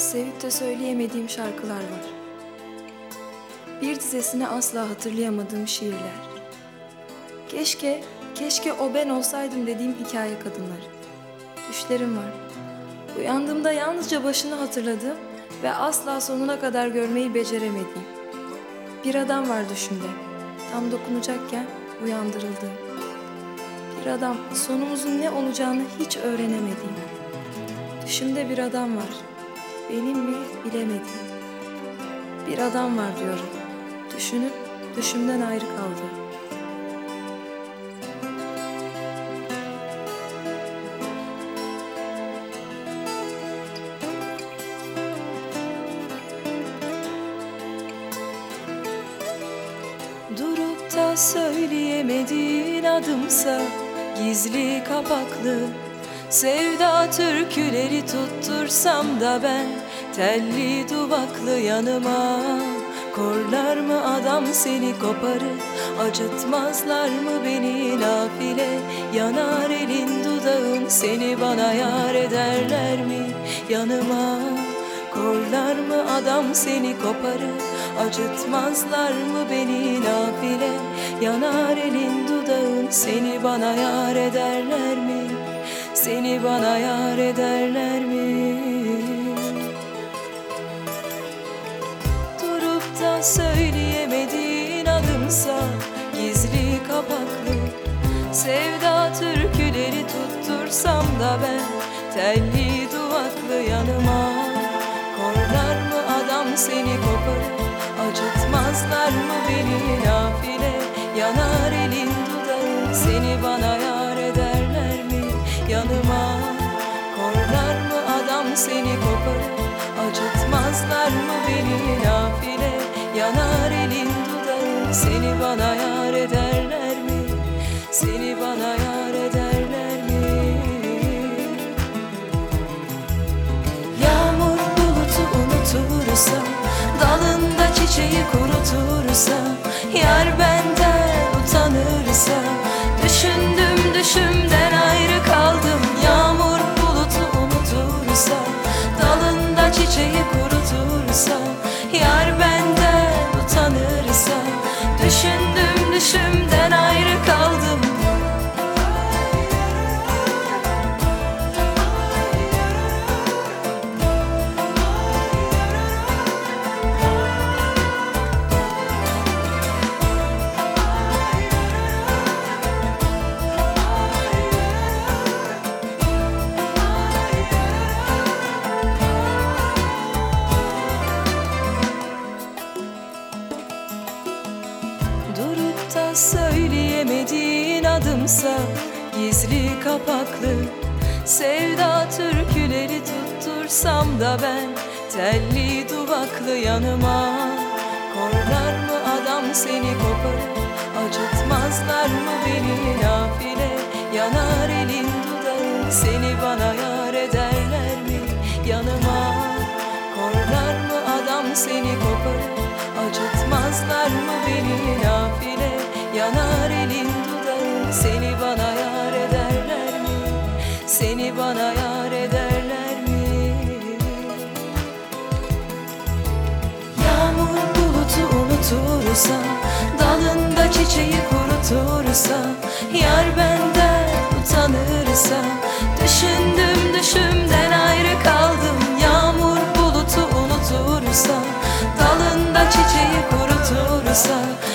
Sevip de söyleyemediğim şarkılar var. Bir dizesini asla hatırlayamadığım şiirler. Keşke o ben olsaydım dediğim hikaye kadınları. Düşlerim var. Uyandığımda yalnızca başını hatırladığım ve asla sonuna kadar görmeyi beceremediğim. Bir adam var düşümde. Tam dokunacakken uyandırıldığım. Bir adam, sonumuzun ne olacağını hiç öğrenemediğim. Düşümde bir adam var. Benim mi bilemediğim. Bir adam var diyorum. Düşünüp düşümden ayrı kaldı. Durup da söyleyemediğin adımsa gizli kapaklı sevda türküleri tuttursam da ben telli duvaklı yanıma. Korlar mı adam seni koparır, acıtmazlar mı beni nafile? Yanar elin dudağın, seni bana yar ederler mi yanıma? Korlar mı adam seni koparır, acıtmazlar mı beni nafile? Yanar elin dudağın, seni bana yar ederler mi? Seni bana yar ederler mi? Durup da söyleyemediğin adımsa gizli kapaklı sevda türküleri tuttursam da ben telli duvaklı yanıma. Korlar mı adam seni koparır, acıtmazlar mı beni nafile? Yanar elin dudağı, seni bana yar ederler mi yanıma? Korlar mı adam seni koparır, acıtmazlar mı beni nafile? Yanar elin dudağı, seni bana yar ederler mi? Seni bana yar ederler mi? Yağmur bulutu unutursa, dalında çiçeği kurutursa, yar benden utanırsa, düşündüm düşümden ayrı kaldım. Yağmur bulutu unutursa, dalında çiçeği kurutursa, yar benden utanırsa, düşündüm düşümden ayrı kaldım. Durup da söyleyemediğin adımsa gizli kapaklı sevda türküleri tuttursam da ben telli duvaklı yanıma. Korlar mı adam seni koparır, acıtmazlar mı beni nafile? Yanar elin dudağı, seni bana yar ederler mi yanıma? Korlar mı adam seni koparır, acıtmazlar mı beni nafile? Yanar elin dudağı, seni bana yar ederler mi? Seni bana yar ederler mi? Yağmur bulutu unutursa, dalında çiçeği kurutursa, yar benden utanırsa, düşündüm düşümden ayrı kaldım. Yağmur bulutu unutursa, dalında çiçeği kurutursa,